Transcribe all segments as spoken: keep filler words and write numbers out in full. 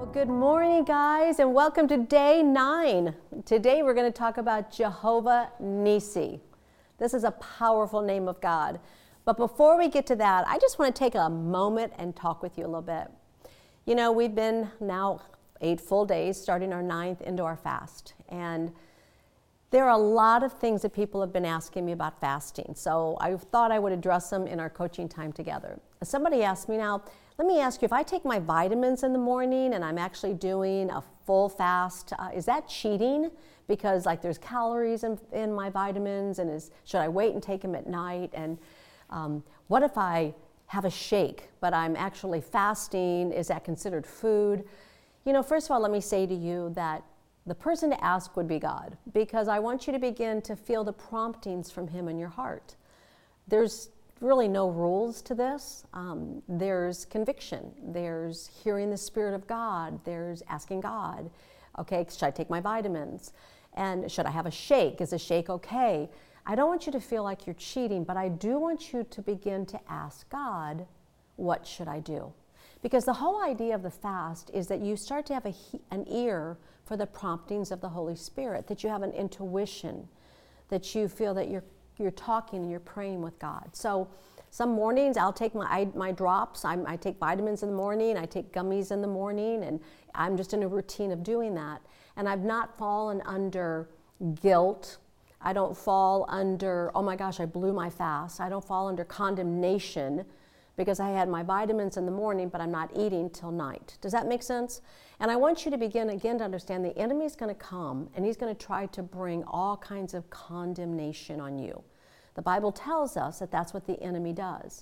Good morning, guys, and welcome to day nine. Today we're going to talk about Jehovah Nissi. This is a powerful name of God. But before we get to that, I just want to take a moment and talk with you a little bit. You know, we've been now eight full days, starting our ninth into our fast. And there are a lot of things that people have been asking me about fasting. So I thought I would address them in our coaching time together. Somebody asked me now, let me ask you, if I take my vitamins in the morning and I'm actually doing a full fast, uh, is that cheating? Because like there's calories in, in my vitamins, and is should I wait and take them at night? And um, what if I have a shake, but I'm actually fasting? Is that considered food? You know, first of all, let me say to you that the person to ask would be God, because I want you to begin to feel the promptings from Him in your heart. There's really no rules to this. Um, there's conviction. There's hearing the Spirit of God. There's asking God, okay, should I take my vitamins? And should I have a shake? Is a shake okay? I don't want you to feel like you're cheating, but I do want you to begin to ask God, what should I do? Because the whole idea of the fast is that you start to have a, an ear for the promptings of the Holy Spirit, that you have an intuition, that you feel that you're you're talking and you're praying with God. So some mornings I'll take my I, my drops. I'm, I take vitamins in the morning. I take gummies in the morning, and I'm just in a routine of doing that. And I've not fallen under guilt. I don't fall under, oh my gosh, I blew my fast. I don't fall under condemnation because I had my vitamins in the morning, but I'm not eating till night. Does that make sense? And I want you to begin again to understand the enemy is going to come and he's going to try to bring all kinds of condemnation on you. The Bible tells us that that's what the enemy does.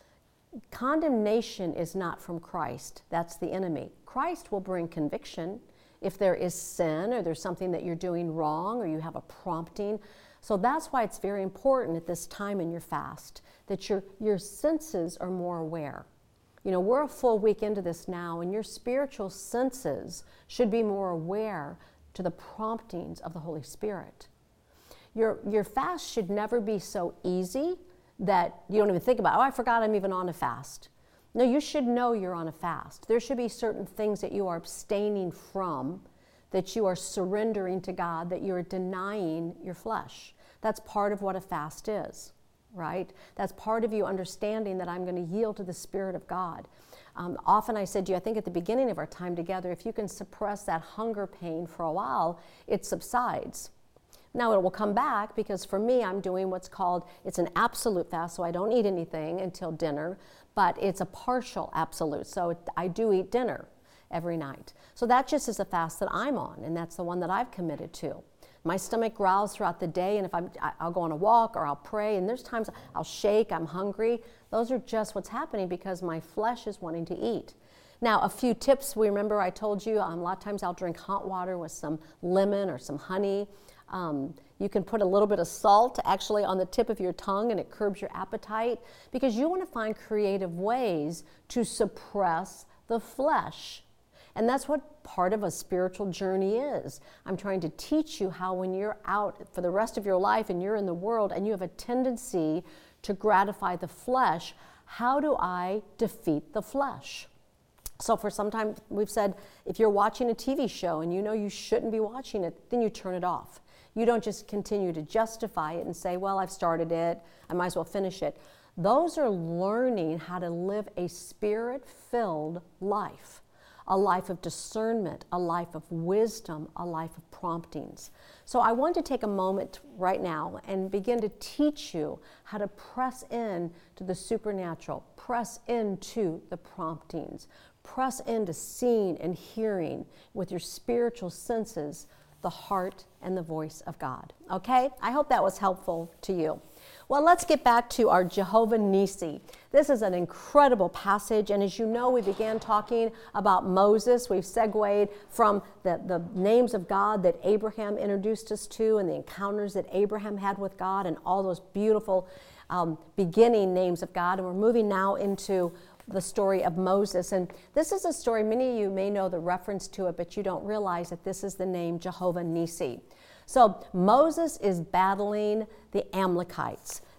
Condemnation is not from Christ. That's the enemy. Christ will bring conviction if there is sin or there's something that you're doing wrong or you have a prompting. So that's why it's very important at this time in your fast that your, your senses are more aware. You know, we're a full week into this now, and your spiritual senses should be more aware to the promptings of the Holy Spirit. Your, your fast should never be so easy that you don't even think about, oh, I forgot I'm even on a fast. No, you should know you're on a fast. There should be certain things that you are abstaining from, that you are surrendering to God, that you're denying your flesh. That's part of what a fast is, right? That's part of you understanding that I'm going to yield to the Spirit of God. Um, often I said to you, I think at the beginning of our time together, if you can suppress that hunger pain for a while, it subsides. Now it will come back, because for me, I'm doing what's called, it's an absolute fast, so I don't eat anything until dinner, but it's a partial absolute, so I do eat dinner every night. So that just is a fast that I'm on, and that's the one that I've committed to. My stomach growls throughout the day, and if I'm, I'll go on a walk or I'll pray, and there's times I'll shake, I'm hungry. Those are just what's happening because my flesh is wanting to eat. Now, a few tips. We remember I told you um, a lot of times I'll drink hot water with some lemon or some honey. Um, you can put a little bit of salt actually on the tip of your tongue, and it curbs your appetite, because you want to find creative ways to suppress the flesh. And that's what part of a spiritual journey is. I'm trying to teach you how, when you're out for the rest of your life and you're in the world and you have a tendency to gratify the flesh, how do I defeat the flesh? So for some time we've said, if you're watching a T V show and you know you shouldn't be watching it, then you turn it off. You don't just continue to justify it and say, well, I've started it, I might as well finish it. Those are learning how to live a spirit-filled life. A life of discernment, a life of wisdom, a life of promptings. So I want to take a moment right now and begin to teach you how to press in to the supernatural, press into the promptings, press into seeing and hearing with your spiritual senses the heart and the voice of God. Okay? I hope that was helpful to you. Well, let's get back to our Jehovah Nissi. This is an incredible passage, and as you know, we began talking about Moses. We've segued from the, the names of God that Abraham introduced us to, and the encounters that Abraham had with God, and all those beautiful um, beginning names of God, and we're moving now into the story of Moses. And this is a story, many of you may know the reference to it, but you don't realize that this is the name Jehovah Nissi. So Moses is battling the Amalekites.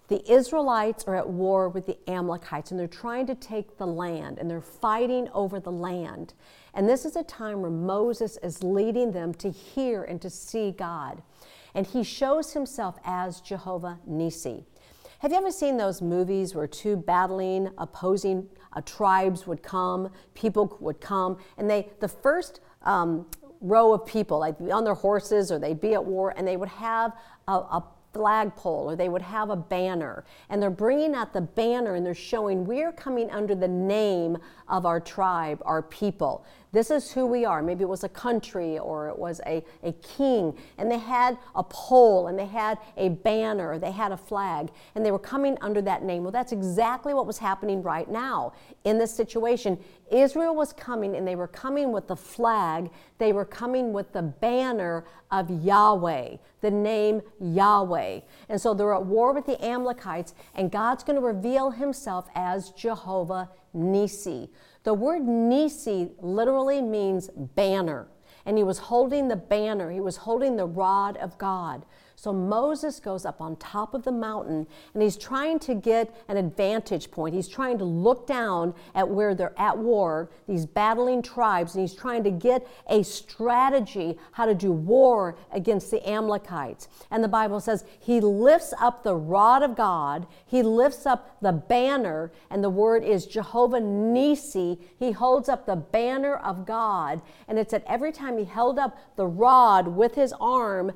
The Israelites are at war with the Amalekites, and they're trying to take the land, and they're fighting over the land. And this is a time where Moses is leading them to hear and to see God. And he shows himself as Jehovah Nissi. Have you ever seen those movies where two battling, opposing uh, tribes would come, people would come, and they, the first um, row of people, like on their horses, or they'd be at war, and they would have a, a flagpole, or they would have a banner, and they're bringing out the banner and they're showing we're coming under the name of our tribe, our people. This is who we are. Maybe it was a country or it was a, a king, and they had a pole and they had a banner, they had a flag, and they were coming under that name. Well, that's exactly what was happening right now in this situation. Israel was coming, and they were coming with the flag, they were coming with the banner of Yahweh, the name Yahweh. And so they're at war with the Amalekites, and God's going to reveal himself as Jehovah Nissi. The word Nissi literally means banner, and he was holding the banner, he was holding the rod of God. So Moses goes up on top of the mountain, and he's trying to get an advantage point. He's trying to look down at where they're at war, these battling tribes, and he's trying to get a strategy how to do war against the Amalekites. And the Bible says he lifts up the rod of God, he lifts up the banner, and the word is Jehovah Nissi. He holds up the banner of God, and it's that every time he held up the rod with his arm,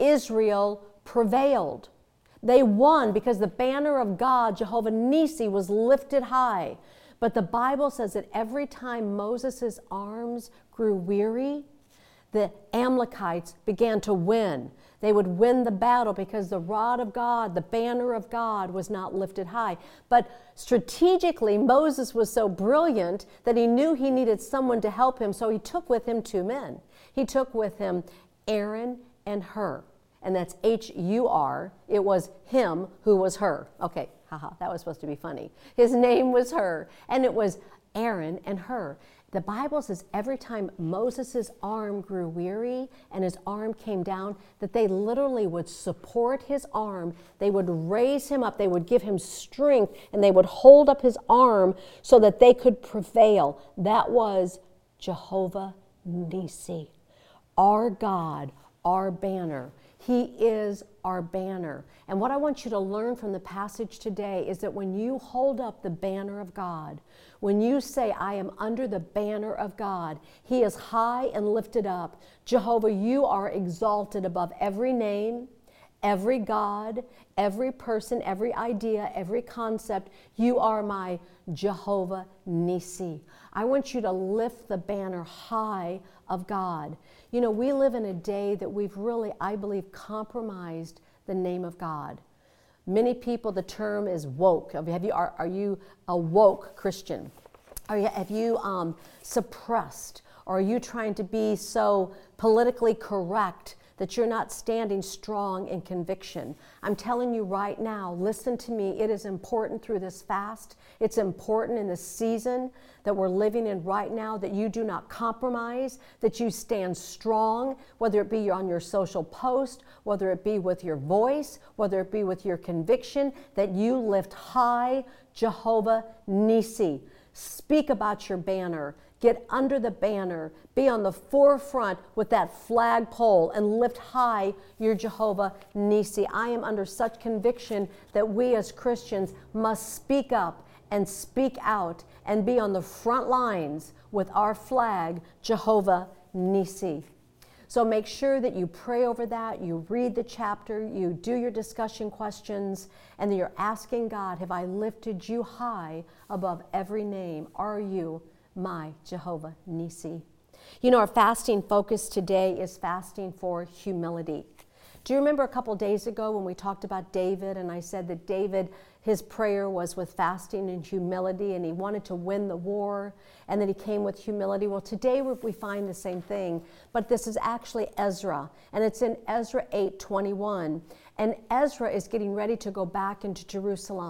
Israel prevailed. They won because the banner of God, Jehovah Nissi, was lifted high. But the Bible says that every time Moses' arms grew weary, the Amalekites began to win. They would win the battle because the rod of God, the banner of God, was not lifted high. But strategically, Moses was so brilliant that he knew he needed someone to help him, so he took with him two men. He took with him Aaron and Hur, and that's H U R. It was him who was her. Okay, haha, that was supposed to be funny. His name was Hur, and it was Aaron and Hur. The Bible says every time Moses' arm grew weary and his arm came down, that they literally would support his arm. They would raise him up. They would give him strength, and they would hold up his arm so that they could prevail. That was Jehovah Nissi, our God, our banner. He is our banner. And what I want you to learn from the passage today is that when you hold up the banner of God, when you say, I am under the banner of God, he is high and lifted up. Jehovah, you are exalted above every name, every God, every person, every idea, every concept. You are my Jehovah Nissi. I want you to lift the banner high of God. You know, we live in a day that we've really, I believe, compromised the name of God. Many people, the term is woke. Have you, are, are you a woke Christian? Are you, have you um, suppressed? Or are you trying to be so politically correct that you're not standing strong in conviction? I'm telling you right now, listen to me, it is important through this fast. It's important in the season that we're living in right now that you do not compromise, that you stand strong, whether it be on your social post, whether it be with your voice, whether it be with your conviction, that you lift high Jehovah Nissi. Speak about your banner. Get under the banner. Be on the forefront with that flagpole and lift high your Jehovah Nissi. I am under such conviction that we as Christians must speak up and speak out and be on the front lines with our flag, Jehovah Nissi. So make sure that you pray over that, you read the chapter, you do your discussion questions, and that you're asking God, have I lifted you high above every name? Are you my Jehovah Nissi? You know, our fasting focus today is fasting for humility. Do you remember a couple days ago when we talked about David, and I said that David, his prayer was with fasting and humility, and he wanted to win the war, and then he came with humility? Well, today we find the same thing, but this is actually Ezra, and it's in Ezra eight twenty-one, and Ezra is getting ready to go back into Jerusalem.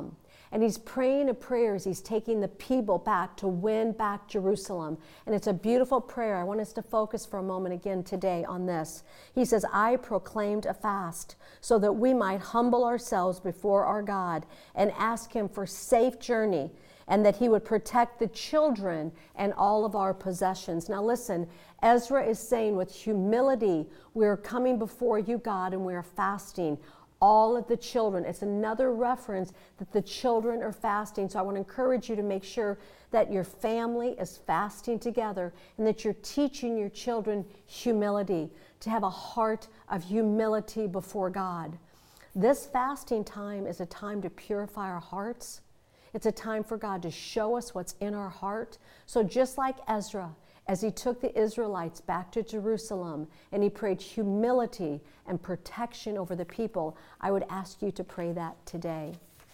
And he's praying a prayer as he's taking the people back to win back Jerusalem. And it's a beautiful prayer. I want us to focus for a moment again today on this. He says, I proclaimed a fast so that we might humble ourselves before our God and ask him for safe journey, and that he would protect the children and all of our possessions. Now listen, Ezra is saying with humility, we're coming before you, God, and we're fasting. All of the children. It's another reference that the children are fasting. So I want to encourage you to make sure that your family is fasting together and that you're teaching your children humility, to have a heart of humility before God. This fasting time is a time to purify our hearts. It's a time for God to show us what's in our heart. So just like Ezra, as he took the Israelites back to Jerusalem and he prayed humility and protection over the people, I would ask you to pray that today.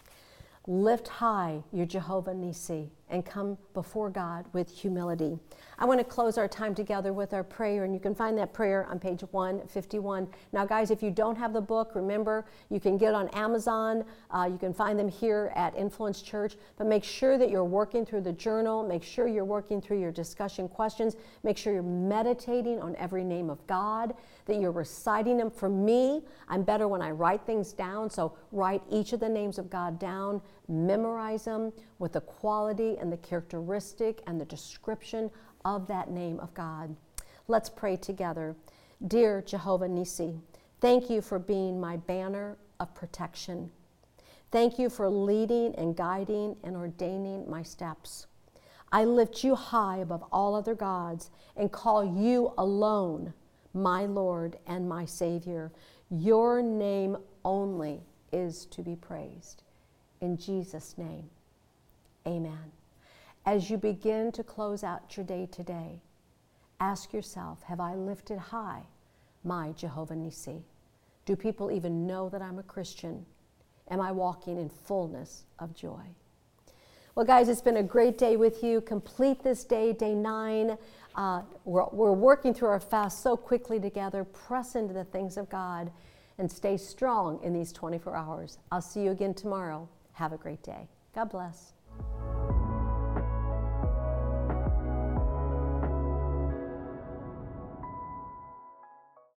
Lift high your Jehovah Nissi and come before God with humility. I want to close our time together with our prayer, and you can find that prayer on page one fifty-one. Now, guys, if you don't have the book, remember, you can get on Amazon. Uh, you can find them here at Influence Church, but make sure that you're working through the journal. Make sure you're working through your discussion questions. Make sure you're meditating on every name of God, that you're reciting them. For me, I'm better when I write things down, so write each of the names of God down, memorize them with the quality and the characteristic and the description of that name of God. Let's pray together. Dear Jehovah Nissi, thank you for being my banner of protection. Thank you for leading and guiding and ordaining my steps. I lift you high above all other gods and call you alone my Lord and my Savior. Your name only is to be praised. In Jesus' name, amen. As you begin to close out your day today, ask yourself, have I lifted high my Jehovah Nissi? Do people even know that I'm a Christian? Am I walking in fullness of joy? Well, guys, it's been a great day with you. Complete this day, day nine. Uh, we're, we're working through our fast so quickly together. Press into the things of God and stay strong in these twenty-four hours. I'll see you again tomorrow. Have a great day. God bless.